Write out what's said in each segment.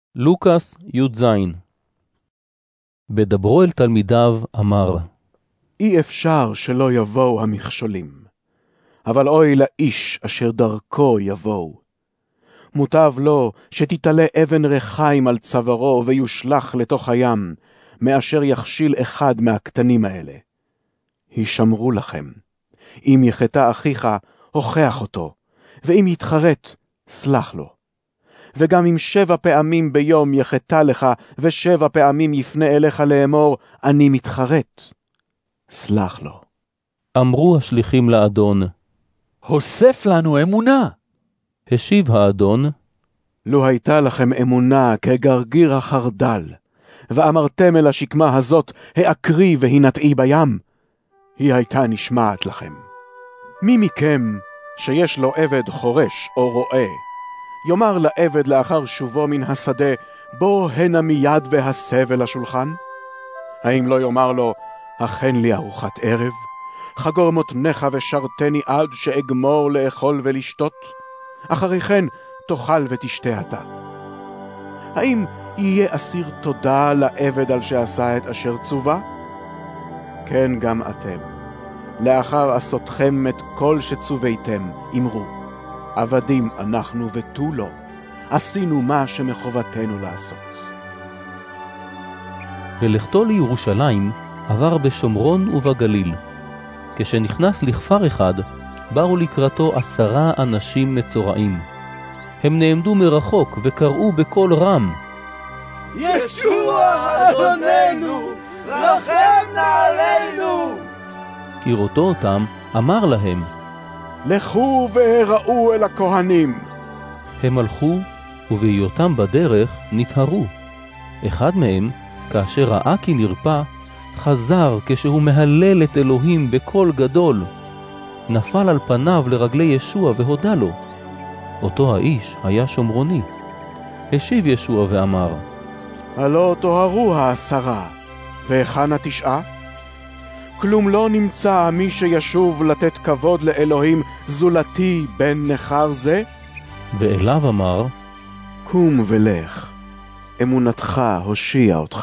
לוקס י"ז. בדברו אל תלמידיו אמר, אי אפשר שלא יבואו המכשולים, אבל אוי לאיש אשר דרכו יבואו. מוטב לו שתתעלה אבן רחיים על צווארו ויושלח לתוך הים, מאשר יכשיל אחד מהקטנים האלה. הישמרו לכם. אם יחטא אחיך, הוכח אותו, ואם יתחרט, סלח לו. וגם אם 7 פעמים ביום יחטא לך, ו7 פעמים יפנה אליך לאמור, אני מתחרט, סלח לו. אמרו השליחים לאדון, הוסף לנו אמונה. השיב האדון, לו הייתה לכם אמונה כגרגיר החרדל, ואמרתם אל השקמה הזאת, העקרי והינטעי בים, היא הייתה נשמעת לכם. מי מכם שיש לו עבד חורש או רועה, יאמר לעבד לאחר שובו מן השדה, בוא הנה מיד והסב אל השולחן? האם לא יאמר לו, הכן לי ארוחת ערב, חגור מותניך ושרתני עד שאגמור לאכול ולשתות? אחרי כן תאכל ותשתה אתה. האם יהיה אסיר תודה לעבד על שעשה את אשר צווה? כן גם אתם, לאחר עשותכם את כל שצוויתם, אמרו, עבדים אנחנו ותו לא, עשינו מה שמחובתנו לעשות. ולכתו לירושלים עבר בשומרון ובגליל. כשנכנס לכפר אחד, באו לקראתו 10 אנשים מצורעים. הם נעמדו מרחוק וקראו בקול רם, ישוע אדוננו, רחם נא עלינו. כראותו אותם, אמר להם, לכו והראו אל הכהנים. הם הלכו, ובהיותם בדרך נטהרו. אחד מהם, כאשר ראה כי נרפא, חזר כשהוא מהלל את אלוהים בקול גדול. נפל על פניו לרגלי ישוע והודה לו. אותו האיש היה שומרוני. השיב ישוע ואמר, הלא תוהרו 10, והיכן 9? כלום לא נמצא מי שישוב לתת כבוד לאלוהים זולתי בן נחר זה? ואליו אמר, קום ולך, אמונתך הושיע אותך.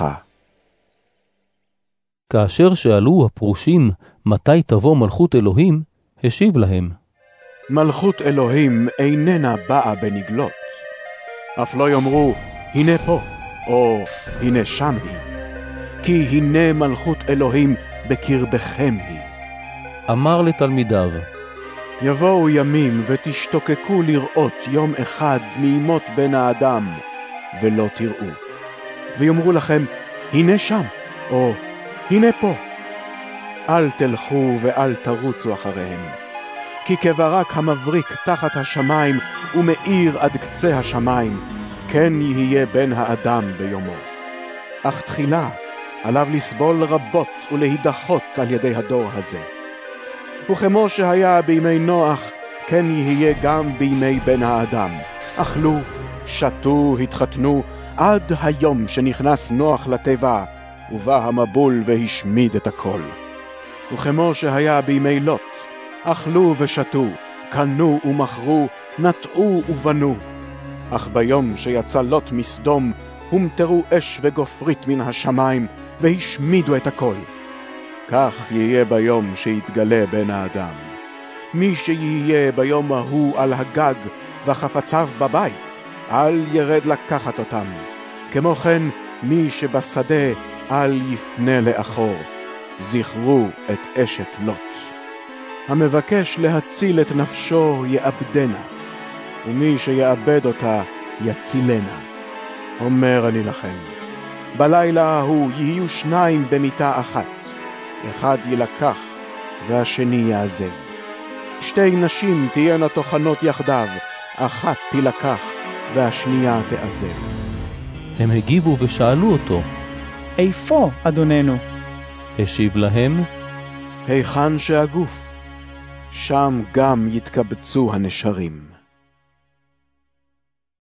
כאשר שאלו הפרושים מתי תבוא מלכות אלוהים, השיב להם, מלכות אלוהים איננה באה בנגלות. אף לא יאמרו, הנה פה, או הנה שם היא. כי הנה מלכות אלוהים בקרבכם היא. אמר לתלמידיו, יבואו ימים ותשתוקקו לראות יום אחד מימות בן האדם, ולא תראו. ויאמרו לכם, הנה שם, או הנה פה. אל תלכו ואל תרוצו אחריהם. כי כברק המבריק תחת השמיים ומאיר עד קצה השמיים, כן יהיה בן האדם ביומו. אך תחילה עליו לסבול רבות ולהידחות על ידי הדור הזה. וכמו שהיה בימי נוח, כן יהיה גם בימי בן האדם. אכלו, שתו, התחתנו, עד היום שנכנס נוח לתיבה, ובא המבול והשמיד את הכל. וכמו שהיה בימי לוט, אכלו ושתו, קנו ומכרו, נטעו ובנו. אך ביום שיצא לוט מסדום, הומטרו אש וגופרית מן השמיים, והשמידו את הכל. כך יהיה ביום שיתגלה בן האדם. מי שיהיה ביום ההוא על הגג וחפציו בבית, אל ירד לקחת אותם. כמו כן, מי שבשדה אל יפנה לאחור. זכרו את אשת לוט. המבקש להציל את נפשו יאבדנה, ומי שיאבד אותה יצילנה. אומר אני לכם, בלילה ההוא יהיו 2 במיטה אחת, אחד ילקח והשני יעזב. 2 נשים תהיינה טוחנות יחדיו, אחת תילקח והשנייה תעזב. הם הגיבו ושאלו אותו, איפה אדוננו? השיב להם, היכן שהגוף, שם גם יתקבצו הנשרים.